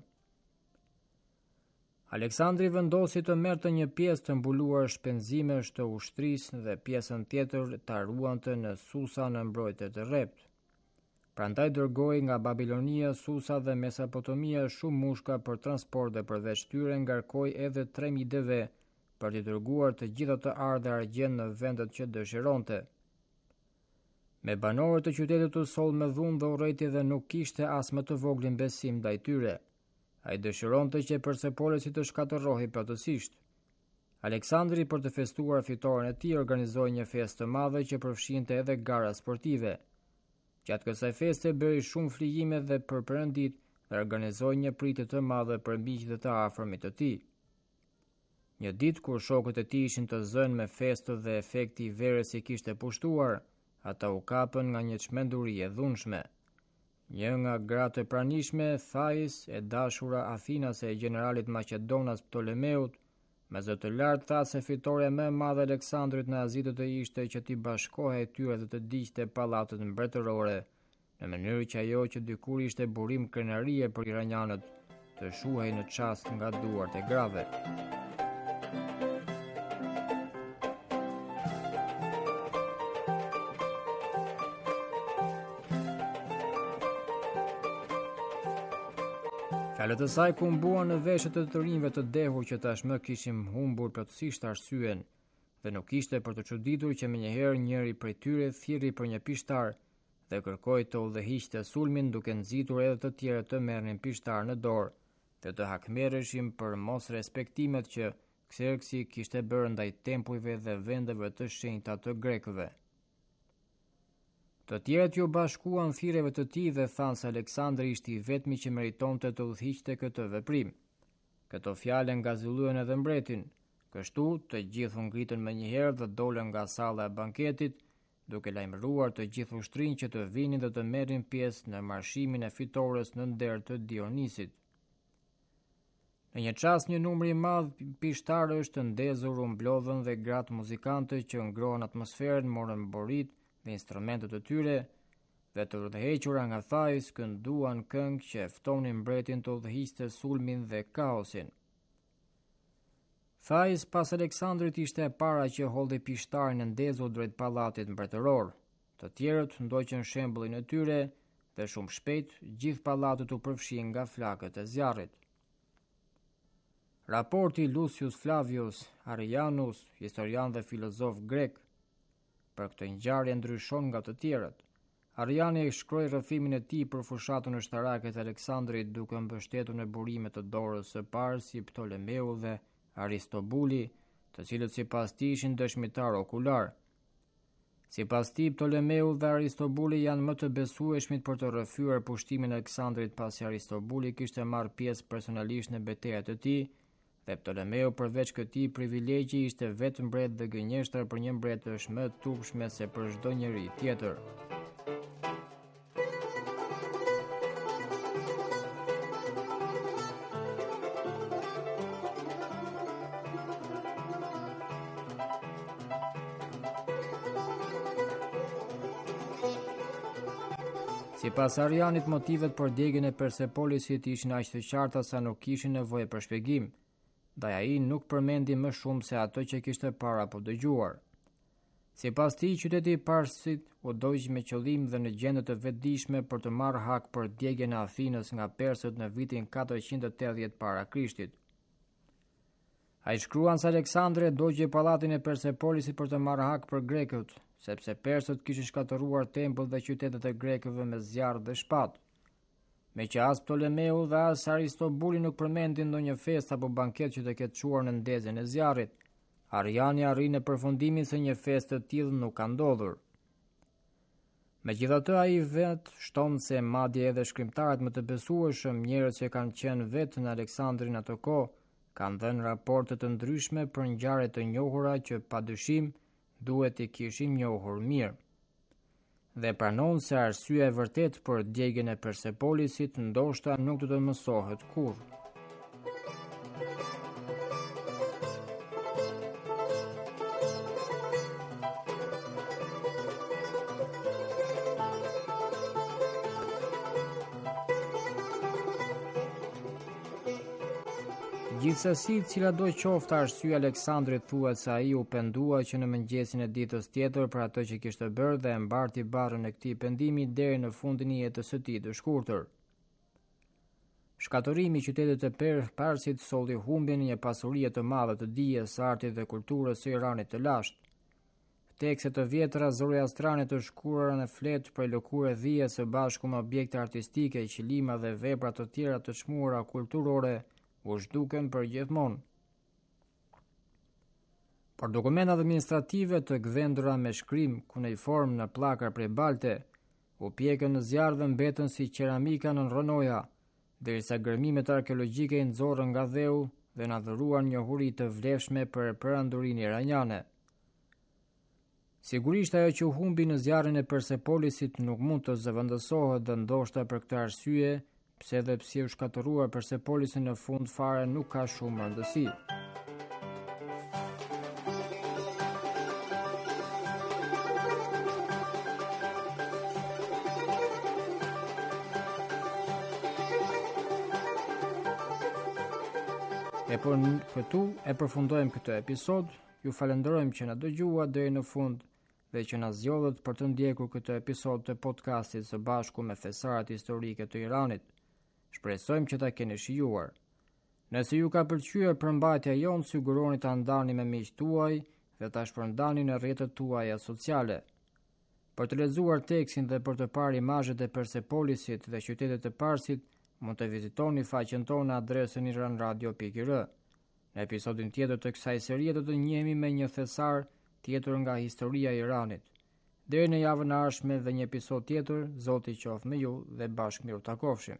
Aleksandri vendosi të merrte një pjesë të mbuluar shpenzimesh të ushtrisë dhe pjesën tjetër ta ruante në Susa në mbrojtje të rrept. Prandaj dërgoi nga Babilonia, Susa dhe Mesopotamia shumë mushka për transport dhe përveç tyre ngarkoi edhe 3000 deve për t'i dërguar të gjitha të arë dhe argjend në vendet që dëshironte. Me banorët të qytetit u soll me dhunë dhe urrejtje dhe nuk kishte as më të voglin besim ndaj tyre. Ai dëshironte që Persepolisi të shkatërrohej plotësisht. Aleksandri, për të festuar fitoren e tij, organizoi një festë të madhe që përfshinte edhe gara sportive. Gjatë kësaj feste bëri shumë flijime dhe për perëndit dhe organizoi një pritje të madhe për miqtë të afërmit të tij. Një ditë kur shokët e tij ishin të zënë me festë dhe efekti i verës i kishte pushtuar, ata u kapën nga një çmenduri e dhunshme. Një nga gratë e pranishme, Thais, e dashura Athinase e generalit Maqedonas Ptolemeut, me zë të lartë tha se fitoria më e madhe Aleksandrit në Azi do të ishte që t'i bashkohej tyre dhe të diqte pallatet mbretërore, në mënyrë që ajo që dikur ishte burim krenarie për iranianët të shuhej në çast nga duart e grave. Fjalët e saj kumbuan në veshët e të rinjve të dehur që tashmë kishim humbur plotësisht arsyen, dhe nuk ishte për të çuditur që menjëherë njëri prej tyre thirrri për një pishtar dhe kërkoi të udhëhiqte sulmin, duke nxitur edhe të tjerë të merrnin pishtar në dorë dhe të hakmerreshin për mos respektimet që Xerxi kishte bërë ndaj tempujve dhe vendeve të shenjta të grekëve. Të tjerët ju bashkuan thirrjeve të tij dhe thanë se Aleksandri ishte i vetmi që meritonte të udhëhiqte këtë veprim. Këto fjalë ngazëlluan edhe mbretin. Kështu të gjithë u ngritën menjëherë dhe dolën nga salla e banketit, duke lajmëruar të gjithë ushtrinë që të vinin dhe të merrin pjesë në marshimin e fitores në nder të Dionisit. Në një çast një numër i madh pishtarësh të ndezur u mblodhën dhe gratë muzikante që ngrohën atmosferën morën borit dhe instrumentet të tyre dhe të udhëhequra nga Thais kënduan këngë që ftonin mbretin të udhëhiqte sulmin dhe kaosin. Thais pas Aleksandrit ishte e para që holli pishtarin e ndezur drejt pallatit mbretëror. Të tjerët ndoqën shembullin e tyre dhe shumë shpejt gjithë pallati u përfshi nga flakët e zjarrit. Raporti Lucius Flavius Arrianus, historian dhe filozof grek, për këtë ngjarje ndryshon nga të tjerët. Arriani shkroi rrëfimin e tij për fushatën ushtarake të Aleksandrit duke mbështetur në burime të dorës së parë si Ptolemeu dhe Aristobuli, të cilët sipas tij ishin dëshmitar okular. Sipas tij, Ptolemeu dhe Aristobuli janë më të besueshmit për të rrëfyer pushtimin e Aleksandrit pasi Aristobuli kishte marrë pjesë personalisht në betejat e tij, dhe Ptolemeu përveç këtij privilegji ishte vetë mbret dhe gënjeshtër për një mbretësh më të turpshme se për çdo njeri tjetër. Sipas Arrianit, motivet për djegjen e Persepolisit ishin aq të qarta sa nuk kishin nevojë për shpjegim, ndaj ai nuk përmendi më shumë se ato që kishte para apo dëgjuar. Sipas tij, qyteti i Parsit u dojq me qëllim dhe në gjendje të vetëdijshme për të marrë hak për djegjen e Athinës nga persët në vitin 480 para Krishtit. Ai shkruan se Aleksandri dogji pallatin e Persepolisit për të marrë hak për grekët, sepse persët kishin shkatëruar tempull dhe qytetet e grekëve me zjarr dhe shpatë. Me që as Ptolemeu dhe as Aristobuli nuk përmendin ndonjë festë apo banket që të ketë çuar në ndezjen e zjarrit, Arriani arri në përfundimin se një festë të tillë nuk ka ndodhur. Megjithatë, ai vetë shton se madje edhe shkrimtarët më të besueshëm, njerëz që kanë qenë vetë në Aleksandrin atë kohë, kanë dhënë raporte të ndryshme për ngjarje të njohura që padyshim duhet i kishin njohur mirë. Dhe pranon se arsyeja e vërtetë për djegjen e Persepolisit ndoshta nuk do të mësohet kurrë. Gjithsesi, cila do qoftë arsyeja, Aleksandrit thuhet se ai u pendua që në mëngjesin e ditës tjetër për ato që kishte bërë dhe e mbarti barrën e këtij pendimi deri në fundin e jetës së tij të shkurtër. Shkatërimi i qytetit të Parsit solli humbjen e një pasurie të madhe të dijes, artit dhe kulturës së Iranit të lashtë. Tekste të vjetra zoroastriane të shkruara në fletë për lëkurë dhije së bashku me objekte artistike, qëllima dhe vepra të tjera të çmuara kulturore u zhduken për gjithmonë. Por dokumentat administrative të gdhendura me shkrim kuneiform në pllaka prej balte u pjekën në zjarr dhe mbetën si qeramika në rronoja, derisa gërmimet arkeologjike i nxorrën nga dheu dhe na dhuruan njohuri të vlefshme për perandurinë iraniane. Sigurisht ajo që u humbi në zjarrin e Persepolisit nuk mund të zëvendësohet dhe ndoshta për këtë arsye, pse dhe pse u shkatëruar Persepolisin në fund fare nuk ka shumë rëndësi. E për këtu e përfundojmë këtë episod. Ju falenderojmë që na dëgjuat deri në fund dhe që na zgjodhët për të ndjekur këtë episod të podcastit së bashku me thesarat historike të Iranit. Shpresojmë që ta keni shijuar. Nëse ju ka pëlqyer përmbajtja jonë, siguroni ta ndani me miqtë tuaj dhe ta shpërndani në rrjetet tuaja sociale. Për të lexuar tekstin dhe për të parë imazhet e Persepolisit dhe qytetit të Parsit, mund të vizitoni faqen tonë në adresën iranradio.ir. Në episodin tjetër të kësaj serie do të njihemi me një thesar tjetër nga historia e Iranit. Deri në javën e ardhshme dhe një episod tjetër, Zoti qoftë me ju dhe bashkë miru takofshim.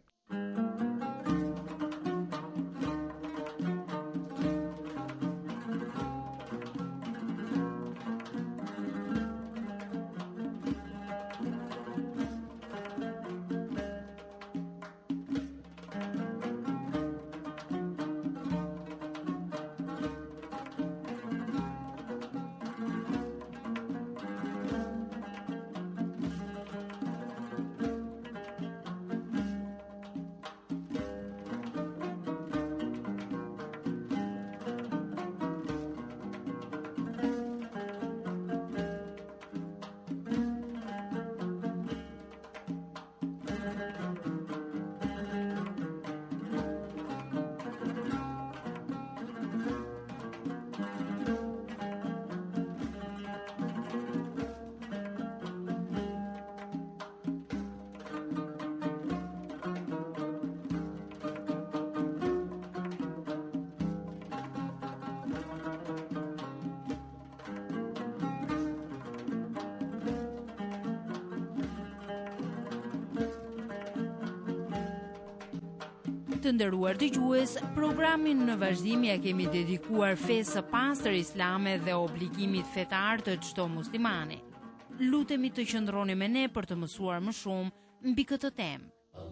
Të nderuar dëgjues, programin në vazhdim ja kemi dedikuar fesë së pastër islame dhe obligimit fetar të çdo muslimani. Lutemi të qëndroni me ne për të mësuar më shumë mbi këtë temë.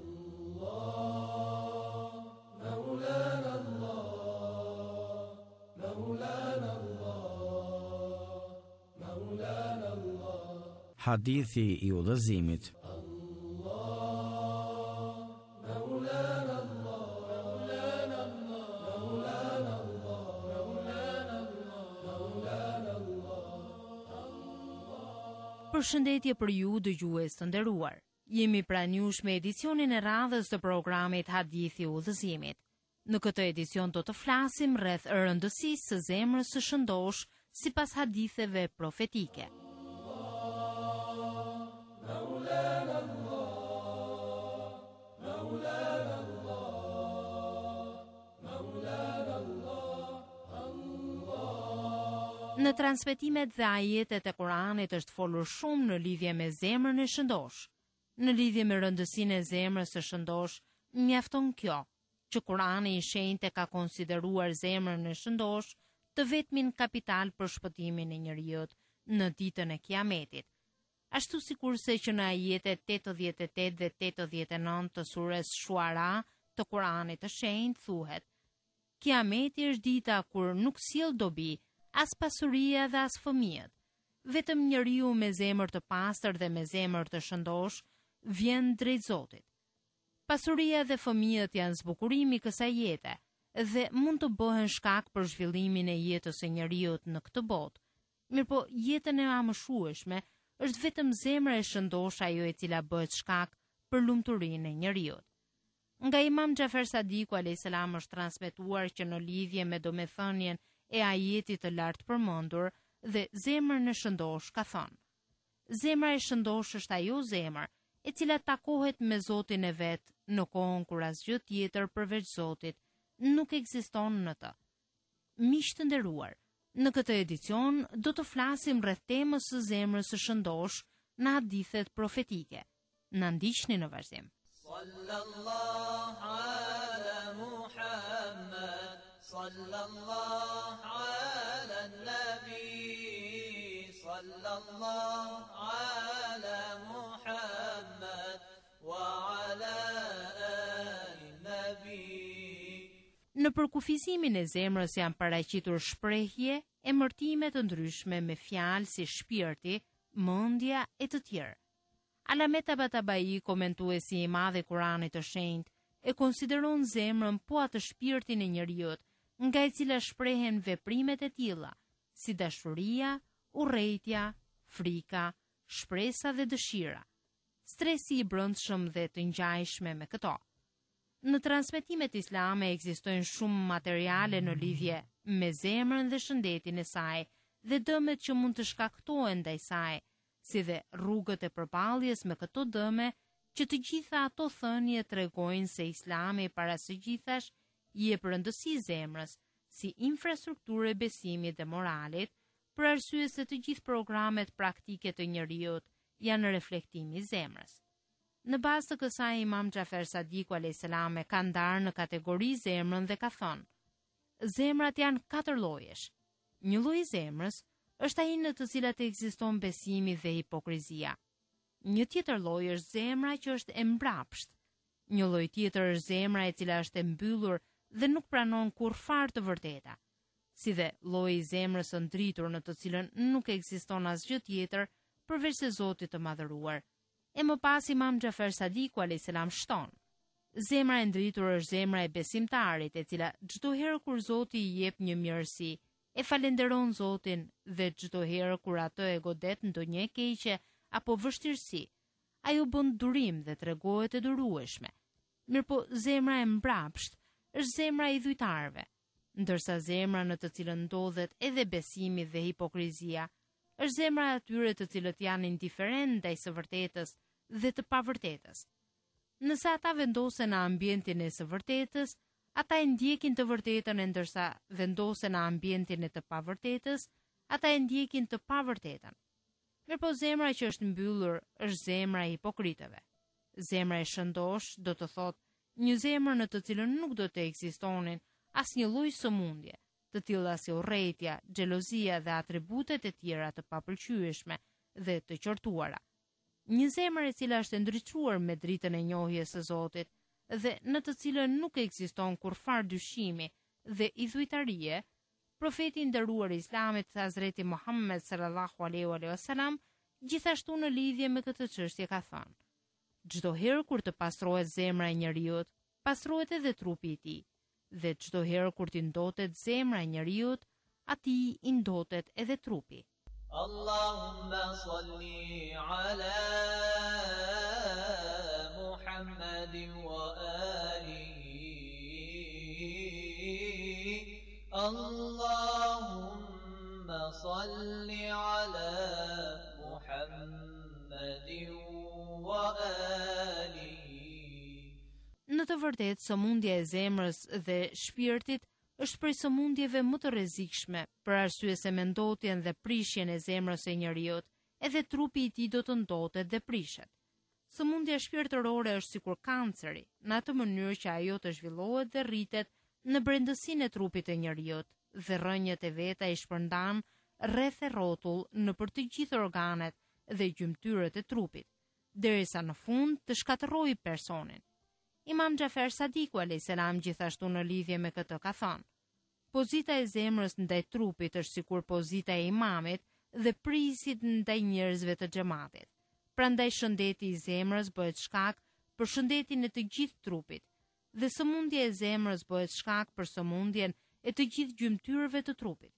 Hadithi i udhëzimit. Përshëndetje për ju dëgjues të nderuar. Jemi pranë jush me edicionin e radhës të programit Hadithi i udhëzimit. Në këtë edicion do të flasim rreth rëndësisë së zemrës së shëndosh sipas haditheve profetike. Në transmetimet dhe ajetet e Kuranit është folur shumë në lidhje me zemrën e shëndosh. Në lidhje me rëndësinë e zemrës së shëndosh, mjafton kjo, që Kurani i Shenjtë ka konsideruar zemrën e shëndosh të vetmin kapital për shpëtimin e njerëzit në ditën e Kiametit. Ashtu sikurse që në ajetet 88 dhe 89 të surës Shuara të Kuranit të Shenjtë thuhet: Kiameti është dita kur nuk sjell dobi as pasuria dhe as fëmijët. Vetëm njeriu me zemër të pastër dhe me zemër të shëndosh vjen drejt Zotit. Pasuria dhe fëmijët janë zbukurimi i kësaj jete dhe mund të bëhen shkak për zhvillimin e jetës së njeriut në këtë botë. Mirpo jetën e amëshueshme është vetëm zemra e shëndosh ajo e cila bëhet shkak për lumturinë e njeriut. Nga Imam Xhafer Sadiku a.s. është transmetuar që në lidhje me domethënien e ajetit të lartë përmendur dhe zemrën e shëndosh ka thënë: Zemra e shëndosh është ajo zemër e cila takohet me Zotin e vet në kohën kur asgjë tjetër përveç Zotit nuk ekziston në të. Miq të nderuar, në këtë edicion do të flasim rreth temës së zemrës së shëndosh në hadithet profetike. Na ndiqni në vazhdim. Sallallahu ala Muhammad, sallallahu ala nabi, sallallahu ala Muhammad wa ala ali nabi. Në përkufizimin e zemrës janë paraqitur shprehje, emërtime të ndryshme me fjalë si shpirti, mendja e të tjerë. Alamet Tabatabai, komentuesi i madh i Kuranit të Shenjtë, e konsideron zemrën po atë shpirtin e njeriut, nga e cila shprehen veprimet e tilla, si dashuria, urrejtja, frika, shpresa dhe dëshira, stresi i brendshëm dhe të ngjajshme me këto. Në transmetimet islame ekzistojnë shumë materiale në lidhje me zemrën dhe shëndetin e saj dhe dëmet që mund të shkaktohen ndaj saj, si dhe rrugët e përballjes me këto dëme, që të gjitha ato thënie tregojnë se Islami para së gjithash i jep rëndësi zemrës si infrastrukturë e besimit dhe moralit, për arsye se të gjithë programet praktike të njeriut janë reflektimi i zemrës. Në bazë të kësaj, Imam Xhafer Sadiku a.s. ka ndarë në kategori zemrën dhe ka thënë: Zemrat janë 4 llojesh. Një lloj zemrës është ai në të cilat ekziston besimi dhe hipokrizia. Një tjetër lloj është zemra që është e mbrapsht. Një lloj tjetër është zemra e cila është e mbyllur dhe nuk pranon kurrfarë të vërteta. Si dhe lloji i zemrës së ndritur në të cilën nuk ekziston asgjë tjetër përveç se Zotit të madhëruar. E më pas Imam Xhafer Sadiku a.s. shton: Zemra e ndritur është zemra e besimtarit, e cila çdo herë kur Zoti i jep një mirësi, e falenderon Zotin, dhe çdo herë kur atë e godet ndonjë e keqe apo vështirësi, ajo bën durim dhe tregohet e durueshme. Mirpo zemra e mbrapsht është zemra e dhujtarëve, ndërsa zemra në të cilën ndodhet edhe besimi dhe hipokrizia është zemra e atyre të cilët janë indiferent ndaj së vërtetës dhe të pavërtetës. Nëse ata vendosen në ambientin e së vërtetës, ata e ndjekin të vërtetën, e ndërsa vendosen në ambientin e të pavërtetës, ata e ndjekin të pavërtetën. Mirpo zemra që është mbyllur është zemra e hipokritëve. Zemra e shëndosh do të thotë një zemër në të cilën nuk do të ekzistonin asnjë lloj sëmundje, të tilla si urrëtia, xhelozia dhe atributet e tjera të papëlqyeshme dhe të qortuara. Një zemër e cila është ndriçuar me dritën e njohjes së Zotit dhe në të cilën nuk ekziston kurfar dyshimi dhe idhujtarie, profeti i nderuar i Islamit Hazreti Muhammed sallallahu alaihi wasallam gjithashtu në lidhje me këtë çështje ka thënë: çdo herë kur të pastrohet zemra e njeriu, pastrohet edhe trupi i tij, dhe çdo herë kur të ndotet zemra e njeriu, atij i ndotet edhe trupi. Allahumma salli ala Muhammadin wa alihi. Allahumma salli ala Muhammadin wa alihi. Në të vërtetë, sëmundja e zemrës dhe shpirtit është prej sëmundjeve më të rrezikshme, për arsye se me ndotjen dhe prishjen e zemrës së njeriu, edhe trupi i tij do të ndotet dhe prishet. Sëmundja shpirtërore është sikur kanceri, në atë mënyrë që ajo të zhvillohet dhe rritet në brendësinë e trupit të njeriu, dhe rrënjët e veta i shpërndan rreth e rrotull nëpër të gjithë organet dhe gjymtyrët e trupit, derisa në fund të shkatërrojë personin. Imam Xhafer Sadiku a.s. gjithashtu në lidhje me këtë ka thënë: pozita e zemrës ndaj trupit është sikur pozita e imamit dhe prisit ndaj njerëzve të xhamatit. Prandaj shëndeti i zemrës bëhet shkak për shëndetin e të gjithë trupit, dhe sëmundja e zemrës bëhet shkak për sëmundjen e të gjithë gjymtyrëve të trupit.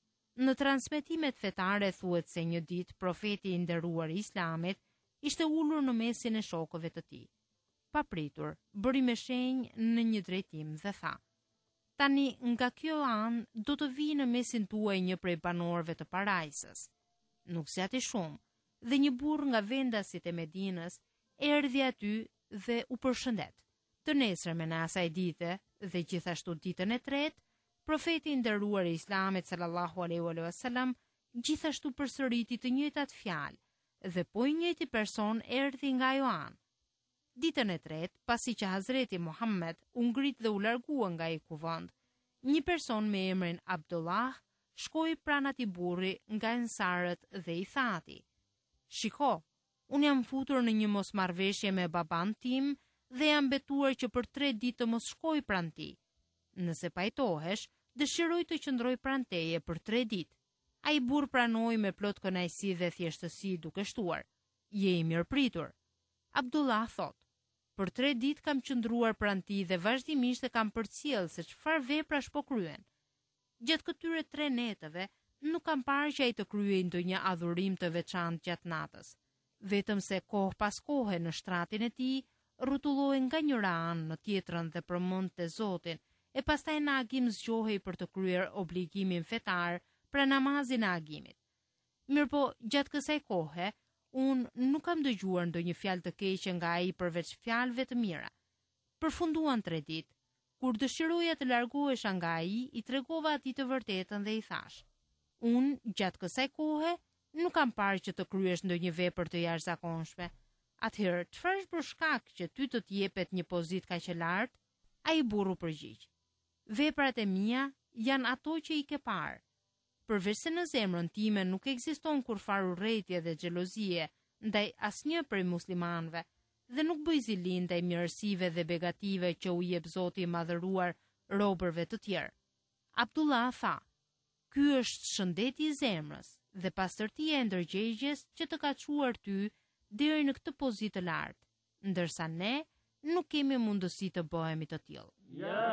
Në transmetimet fetare thuhet se një ditë profeti i nderuar i Islamit ishte ulur në mesin e shokëve të tij. Papritur, bëri me shenjë në një drejtim dhe tha: tani nga kjo anë do të vijë në mesin tuaj një prej banorëve të parajsës. Nuk zgjati shumë, dhe një burr nga vendasit e Medinës erdhi aty dhe u përshëndet. Të nesërmen e asaj dite dhe gjithashtu ditën e tretë, profeti i nderuar i Islamit sallallahu alaihi wasallam gjithashtu përsëriti të njëjtat fjalë, dhe po i njëjti person erdhi nga ajo anë. Ditën e tretë, pasi që Hazreti Muhammed u ngrit dhe u largua nga ai kuvend, një person me emrin Abdullah shkoi pranë atij burri nga ensarët dhe i tha atij: shiko, unë jam futur në një mosmarrveshje me baban tim dhe jam betuar që për 3 ditë të mos shkoj pranë tij. Nëse pajtohesh, dëshiroj të qëndroj pranë teje për 3 ditë. Ai burr pranoi me plot kënaqësi dhe thjeshtësi duke shtuar: je i mirëpritur. Abdullah thotë: për 3 ditë kam qëndruar pranë tij dhe vazhdimisht e kam përcjell se çfarë veprash po kryen. Gjatë këtyre 3 netëve nuk kam parë që ai të kryej ndonjë adhurim të veçantë gjatë natës. Vetëm se kohë pas kohe në shtratin e tij rrotullohej nga njëra anë në tjetrën dhe përmendte Zotin, e pastaj në agim zgjohej për të kryer obligimin fetar pra namazin e agimit. Mirpo gjatë kësaj kohe unë nuk kam dëgjuar ndonjë fjalë të keqe nga ai përveç fjalëve të mira. Përfunduan 3 ditë. Kur dëshiroja të largohesha nga ai, i tregova atij të vërtetën dhe i thash: unë gjatë kësaj kohe nuk kam parë që të kryesh ndonjë vepër të jashtëzakonshme. Atëherë, çfarë është për shkak që ty të jepet një pozitë kaq e lartë? Ai burru përgjigj: veprat e mia janë ato që i ke parë. Përveç se në zemrën time nuk ekziston kurfar urrëtie dhe xhelozie ndaj asnjë prej muslimanëve, dhe nuk bëj zili ndaj mirësive dhe begative që u jep Zoti i madhëruar robërve të tjerë. Abdullah tha: ky është shëndeti i zemrës dhe pastërtia e ndërgjegjes që të ka çuar ty deri në këtë pozitë të lartë, ndërsa ne nuk kemi mundësi të bëhemi të tillë. Ya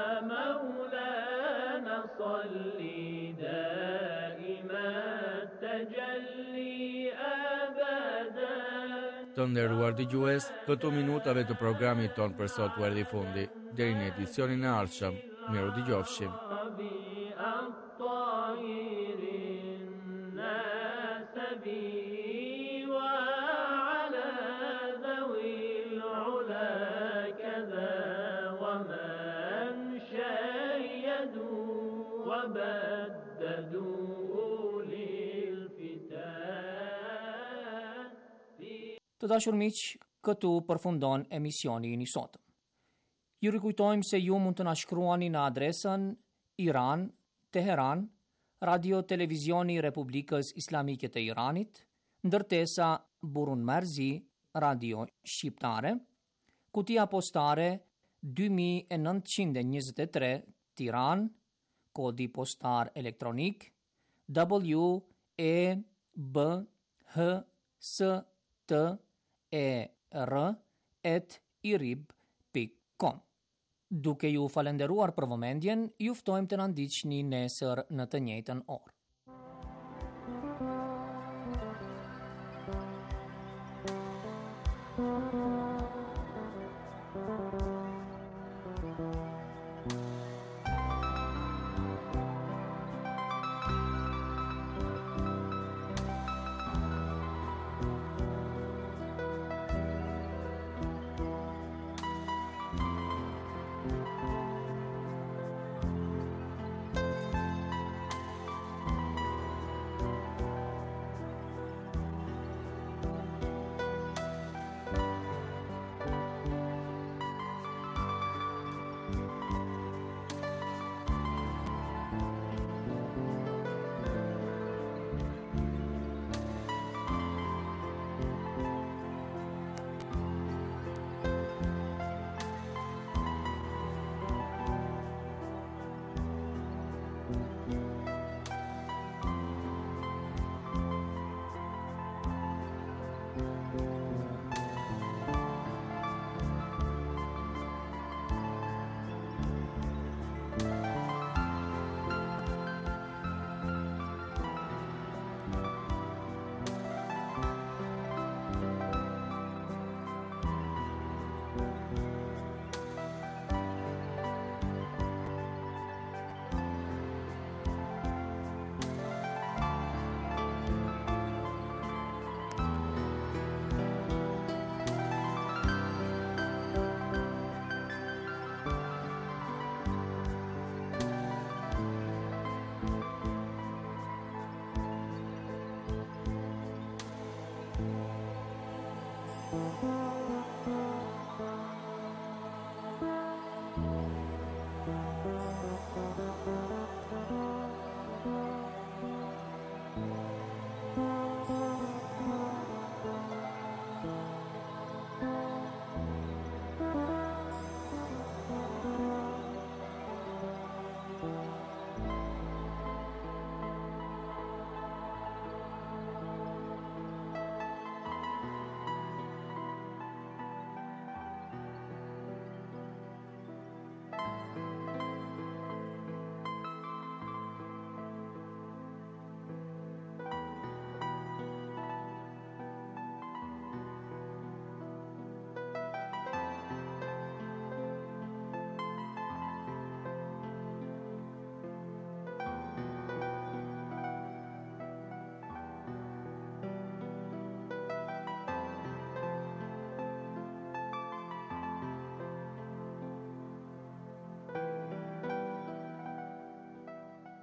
Maulana salli daiman tajalli abadan. Të nderuar dëgjues, këto minutave të programit ton për sot u erdhi fundi. Deri në edicionin e ardhshëm, miru dëgjofshim. Të dashur miq, këtu përfundon emisioni i sotëm. Ju rikujtojmë se ju mund të na shkruani në adresën Iran, Teheran, Radio Televizioni Republikës Islamike të Iranit, ndërtesa Burun Merzi, Radio Shqiptare, kutia postare 2923 Tiran, kodi postar elektronik WEBHSTER@irib.com. Duke ju falenderuar për vëmendjen, ju ftojmë të na ndiqni nesër në të njëjtën orë.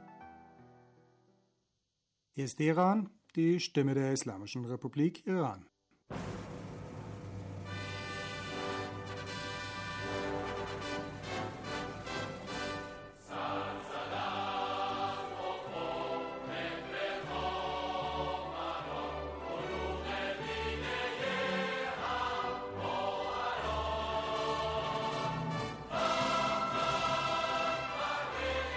Hier ist Iran, die Stimme der Islamischen Republik Iran.